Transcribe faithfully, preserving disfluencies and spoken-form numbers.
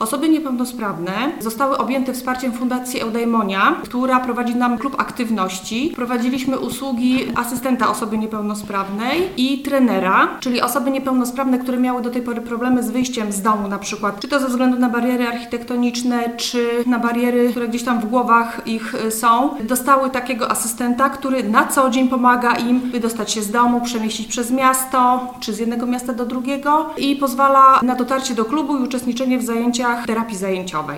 Osoby niepełnosprawne zostały objęte wsparciem Fundacji Eudaimonia, która prowadzi nam klub aktywności. Prowadziliśmy usługi asystenta osoby niepełnosprawnej i trenera, czyli osoby niepełnosprawne, które miały do tej pory problemy z wyjściem z domu na przykład, czy to ze względu na bariery architektoniczne, czy na bariery, które gdzieś tam w głowach ich są, dostały takiego asystenta, który na co dzień pomaga im wydostać się z domu, przemieścić przez miasto, czy z jednego miasta do drugiego i pozwala na dotarcie do klubu i uczestniczenie w zajęciach terapii zajęciowej.